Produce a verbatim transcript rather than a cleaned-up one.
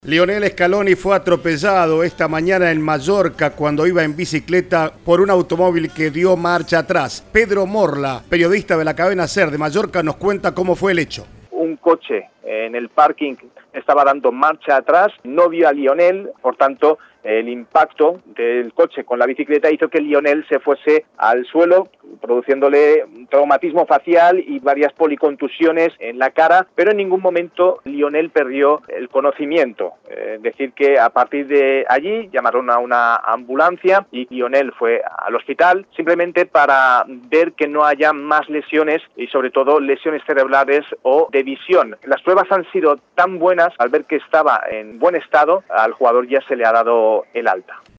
Lionel Scaloni fue atropellado esta mañana en Mallorca cuando iba en bicicleta por un automóvil que dio marcha atrás. Pedro Morla, periodista de la cadena SER de Mallorca, nos cuenta cómo fue el hecho. Un coche en el parking estaba dando marcha atrás, no vio a Lionel, por tanto el impacto del coche con la bicicleta hizo que Lionel se fuese al suelo, produciéndole un traumatismo facial y varias policontusiones en la cara, pero en ningún momento Lionel perdió el conocimiento. Es eh, decir que a partir de allí llamaron a una ambulancia y Lionel fue al hospital simplemente para ver que no haya más lesiones y sobre todo lesiones cerebrales o de visión. Las pruebas han sido tan buenas, al ver que estaba en buen estado, al jugador ya se le ha dado el alta.